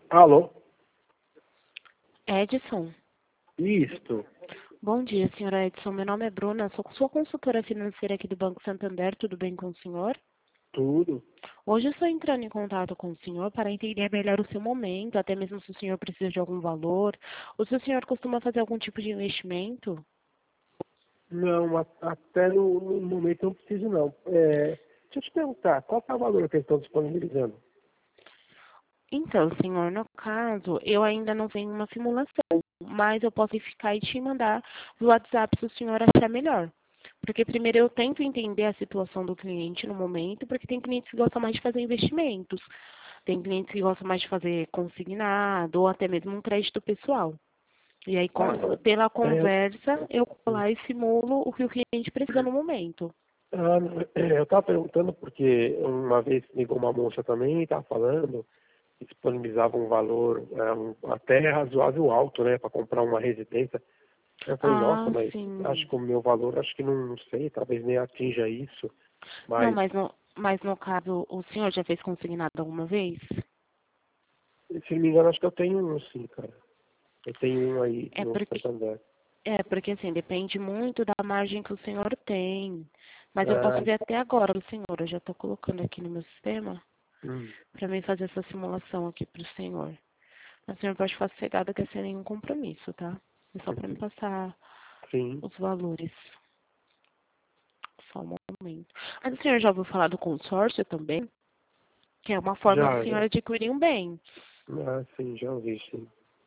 Alô? Edson. Isto. Bom dia, senhora Edson. Meu nome é Bruna, sou sua consultora financeira aqui do Banco Santander. Tudo bem com o senhor? Tudo. Hoje eu estou entrando em contato com o senhor para entender melhor o seu momento, até mesmo se o senhor precisa de algum valor, ou se o senhor costuma fazer algum tipo de investimento. Não, até no momento eu não preciso não. Deixa eu te perguntar, qual que é o valor que eles estão disponibilizando? Então, senhor, no caso, eu ainda não tenho uma simulação, mas eu posso ficar e te mandar no WhatsApp se o senhor achar melhor. Porque primeiro eu tento entender a situação do cliente no momento, porque tem clientes que gostam mais de fazer investimentos, tem clientes que gostam mais de fazer consignado ou até mesmo um crédito pessoal. E aí, pela Eu, conversa, eu vou lá e simulo o que o cliente precisa no momento. eu estava perguntando porque uma vez ligou uma moça também e estava falando que disponibilizava um valor até razoável alto, né, para comprar uma residência. Eu falei, nossa, Ah, mas acho sim. que o meu valor, acho que não sei, talvez nem atinja isso. Não, Mas, mas no caso, o senhor já fez consignado alguma vez? se não me engano, acho que eu tenho um sim, cara. Eu tenho um aí É no porque, Santander. porque assim, depende muito da margem que o senhor tem. Mas eu posso Ah, ver até agora o senhor. Eu já estou colocando aqui no meu sistema hum, para mim fazer essa simulação aqui para o senhor. Mas o senhor pode ficar sossegado que é sem nenhum compromisso, tá? É só para me passar sim, os valores. Só um momento. Mas o senhor já ouviu falar do consórcio também? Que é uma forma do já, senhor adquirir um bem. sim, já ouvi, sim.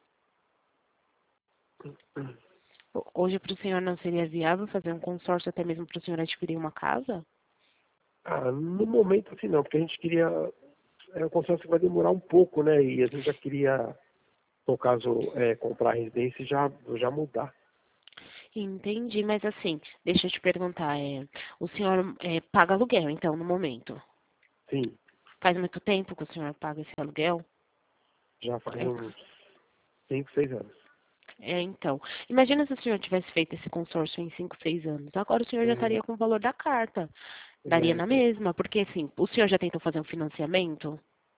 Hoje para o senhor não seria viável fazer um consórcio até mesmo para o senhor adquirir uma casa? No momento, assim, não, porque a gente queria, o consórcio vai demorar um pouco, né, e a gente já queria, no caso, comprar a residência e já mudar. Entendi, mas assim, deixa eu te perguntar, o senhor paga aluguel, então, no momento? Sim, Faz muito tempo que o senhor paga esse aluguel? já faz É, uns 5, 6 anos. então, imagina se o senhor tivesse feito esse consórcio em 5, 6 anos. Agora o senhor já Uhum. estaria com o valor da carta. Daria na Então, mesma, porque assim, o senhor já tentou fazer um financiamento?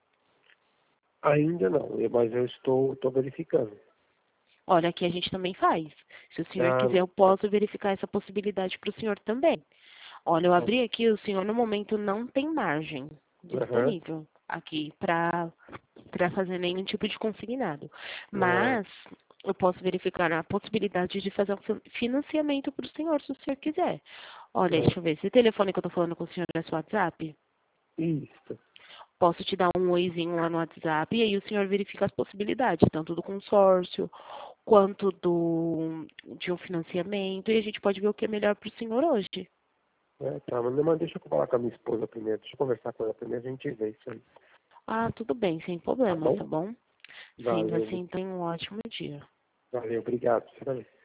ainda não, mas eu estou verificando. Olha, aqui a gente também faz. Se o senhor Ah, quiser, eu posso verificar essa possibilidade para o senhor também. Olha, eu ah, abri aqui, o senhor no momento não tem margem aham, disponível aqui para fazer nenhum tipo de consignado. ah, Mas eu posso verificar a possibilidade de fazer um financiamento para o senhor, se o senhor quiser. Olha, ah, deixa eu ver, esse telefone que eu estou falando com o senhor é seu WhatsApp? isso. Posso te dar um oizinho lá no WhatsApp e aí o senhor verifica as possibilidades, tanto do consórcio quanto de um financiamento, e a gente pode ver o que é melhor para o senhor hoje. Tá, mas deixa eu falar com a minha esposa primeiro, deixa eu conversar com ela primeiro, a gente vê isso aí. Ah, tudo bem, sem Tá problemas, bom? tá bom? Sim, Valeu, você tem um ótimo dia. valeu, obrigado. Você também.